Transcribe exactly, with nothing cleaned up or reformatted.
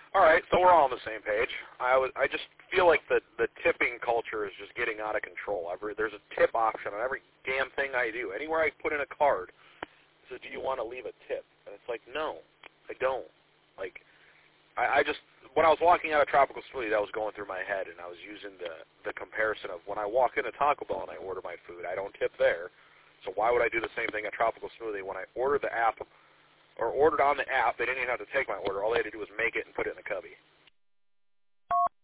All right, so we're all on the same page. I was, I just feel like the the tipping culture is just getting out of control. Every, there's a tip option on every damn thing I do. Anywhere I put in a card, it says, do you want to leave a tip? And it's like, no, I don't. Like, I, I just, when I was walking out of Tropical Smoothie, that was going through my head, and I was using the, the comparison of when I walk into Taco Bell and I order my food, I don't tip there. So why would I do the same thing at Tropical Smoothie when I ordered the app or ordered on the app? They didn't even have to take my order. All they had to do was make it and put it in the cubby.